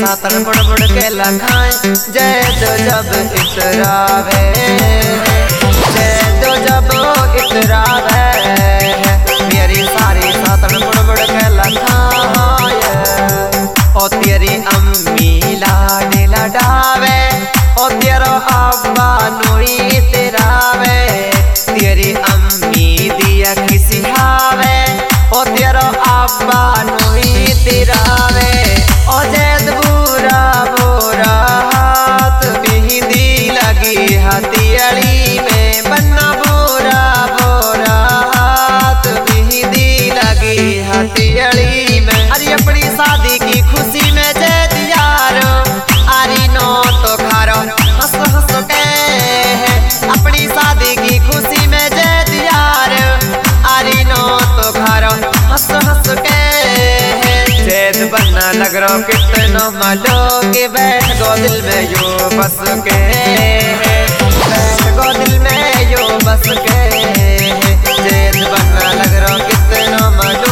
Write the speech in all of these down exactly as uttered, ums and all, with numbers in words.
सातन बुड़ बुड़ के लखाए जैद जब इतरावे जैद जब इतरावे मेरी सारी सातन बुड़ बुड़ के लखाए ओ तेरी अम्मी लाड लडावे ओ तेरो अब्बा नोई तेरावे तेरी अम्मी दिया किसी हावे ओ तेरो अब्बा नोई तेरावे ओ जैद बुरा बुरा हाथ मेहंदी लगी हथियाली में बन्ना बुरा बुरा हाथ मेहंदी लगी हथियाली में। अरे अपनी शादी की खुशी में जैद यारो आरी नो तो खारो हंस हंस के अपनी शादी की खुशी में जैद यार आरी नो तो खारो हंस हंस के जैद बनना लग रो कितनो मालो के बैठ गो दिल में यो बस के बैठ गो दिल में यो बस के जैद बनना लग रो कितनो मालो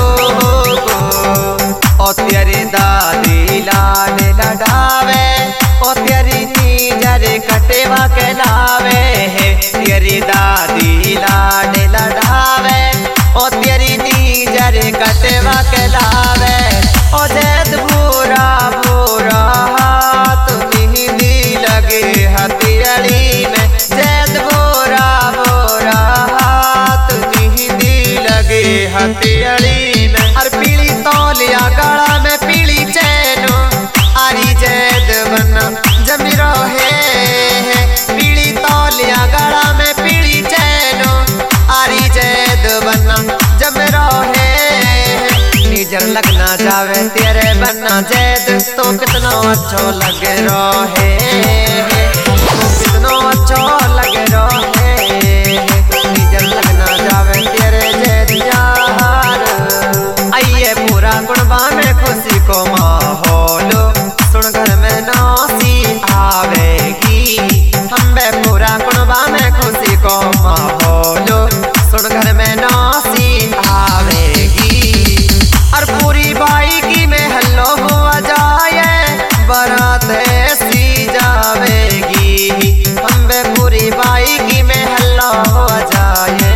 ओ तेरी दादी लाड लडावे ओ तेरी नीजर कटेवा के लावे तेरी दादी लाड लडावे ओ तेरी नीजर कटेवा के लावे ओ जैद बुरा बुरा हाथ मेहंदी लगे हथियाली में जैद बुरा बुरा हाथ मेहंदी लगे हथियाली में। और पीली तौलिया गला में पीली चैनो आरी जैद बना जमी रहे पीली तौलिया गला में पीली चैनो आरी जैद बना जम रहे निजर लगना जावे तेरे बना जैद तो कितना अच्छो लग रहे तो कितना अच्छो लग रहे निजर लगना जावे तेरे जैद यार। आइए पूरा कुर्बा में खुशी को माहौल सुन घर में नौसी आवेगी हम बे पूरा कुर्बा में खुशी को माहौल सुन घर में नौसी आवेगी और पूरी बाई की में हल्लो हुआ जाए बारात ऐसी जावेगी हम बे पूरी बाई की में हल्लो हुआ जाए।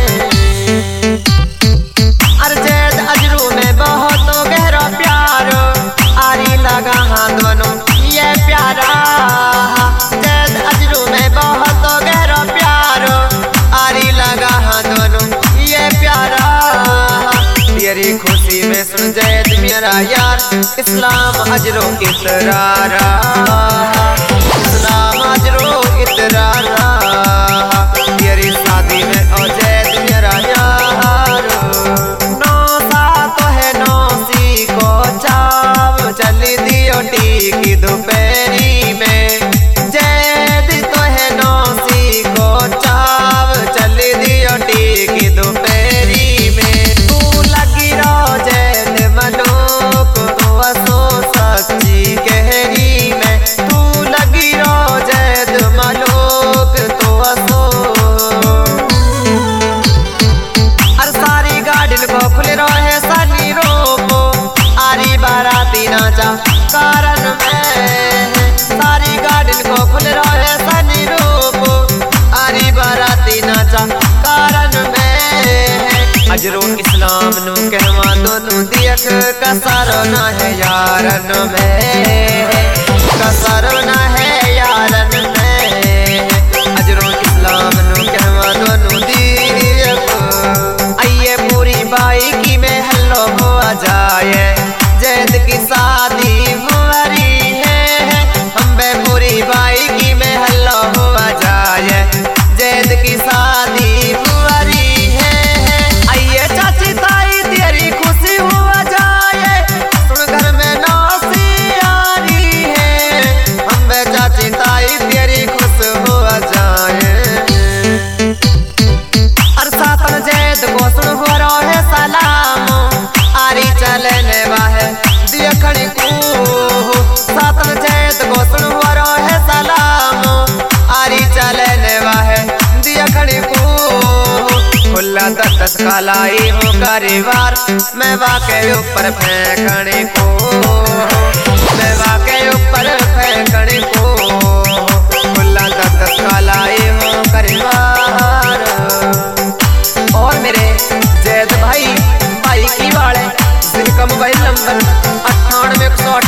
और जैद अजरू में बहुत गहरा प्यार आरी लगा हाथ दोनों ये प्यारा जैद अजरू में बहुत गहरा प्यार आरी लगा हाथ दोनों ये प्यारा तेरी खुशी में सुन जैद मेरा यार इस्लाम अजरो इतरारा इस्लाम अजरो इतरारा तेरी शादी में ओ जैद मेरा यार नौ सात है नौसी को चाव चली दियो टी दोपहरी में जैद तो है नौसी को चाव चली दियो टी दोपहरी में तू लगी रो जैद मनोक तो असो सच्ची गहरी में तू लगी रो जैद मनोक तो असो और सारी गार्डन को खुल रहे सनी रोपो आरी बाराती नाचा कारण में सारी गार्डन को खुल रहे सनी रोपो आरी बाराती नाचा कारण में अजरो इस्लाम नु कहवा दोनों दियक कसर न है यारन में कसर न है यारन में अजरो इस्लाम नु कहवा दोनों दियक आइए पूरी बाई की में हल्लो हुआ जाए जैद की शादी हुआरी है हम बे पूरी बाई की में हल्लो हुआ जाए जैद की शादी हुआरी है आइए चाची ताई तेरी खुशी हुआ जाए सुन घर में नौसी आ रही है हम बे चाची ताई तेरी खुश हुआ जाए। और सातन जैद को सुन हो रहे सलाम आरी चलने वाहे देखने को सातन जैद को सुन हो रहे सलाम आरी चलने वाहे देखने को खुला दत्त कालाई हो परिवार मैं वाके ऊपर फेंकने को मैं वाके ऊपर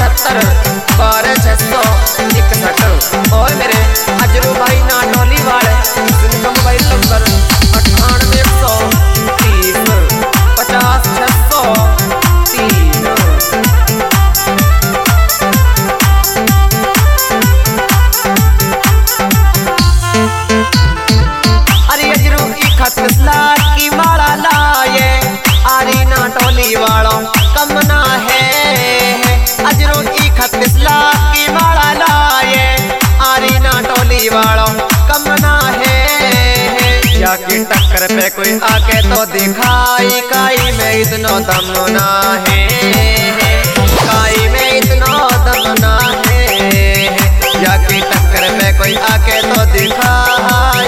अठहत्तर बारह छह सौ इकसठ। और मेरे अजरू भाई नाटोली वाले जिनका मोबाइल नंबर अट्ठानवे एक सौ तीस पचास छह सौ तीन। अरे अजरू इकतीस लाख की माला लाए आरी नाटोली वालों कम ना है। अजरू इकतीस लाख की माला लाए आरी नाटोली वालों कम ना है। या की टक्कर पे कोई आके तो दिखाई काई में इतना दम ना है, काई में इतना दम ना है। या की टक्कर पे कोई आके तो दिखाए।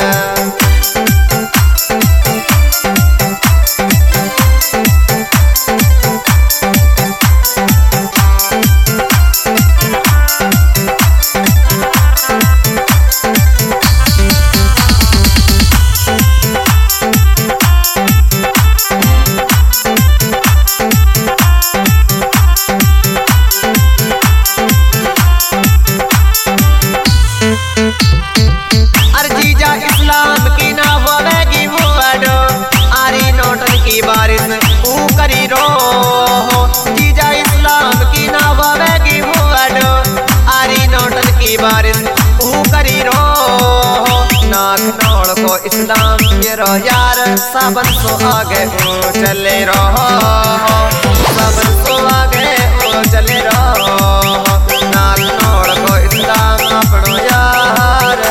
इस्लाम मेरो यार सावन सो आगे ओ चले रहो, सावन सो आगे ओ चले रहो। नाक नोड़ को इस्लाम अपनो यार।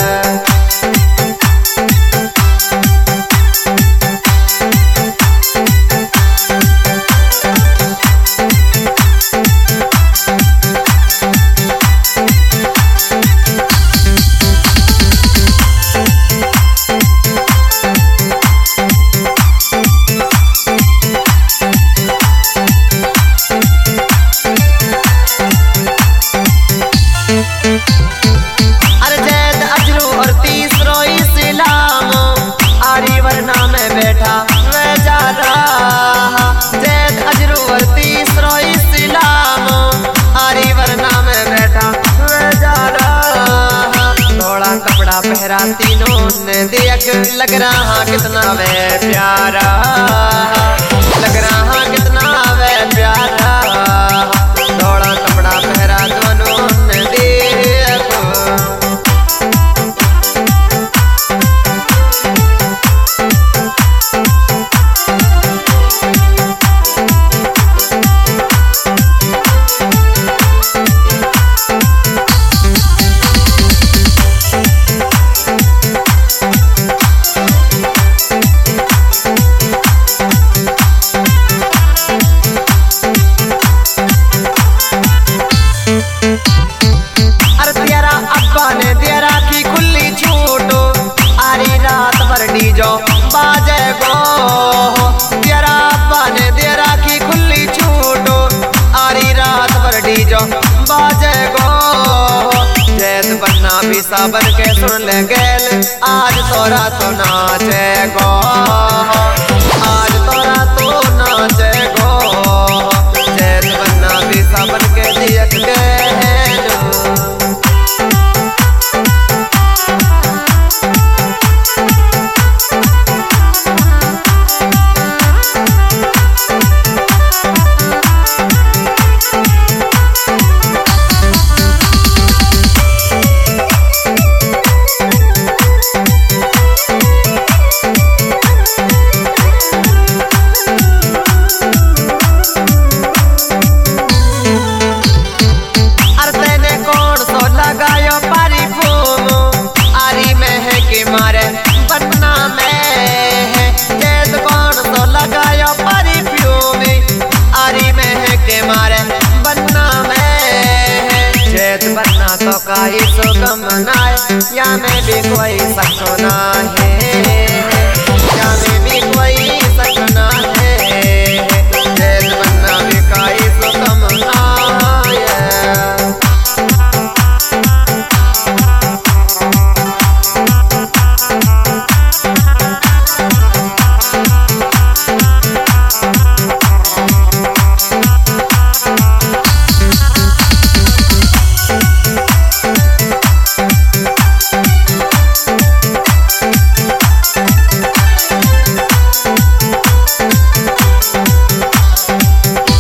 पहरा तीनों ने देख लग रहा कितना वे प्यारा, लग रहा कितना वे प्यारा। थोड़ा कपड़ा पहरा दोनों ने देख। बाजे गो तेरा पाने दे राखी खुली छूटो आरी रात भर डीजो बाजे गो। जैत बन्ना भी साबर के सुन ले गेल आज तोरा तो नाचे गो, आज तोरा तो नाचे गो। जैत बन्ना भी साबर के देख गेल। तो काई सो कम नाय या में भी कोई सको ना है।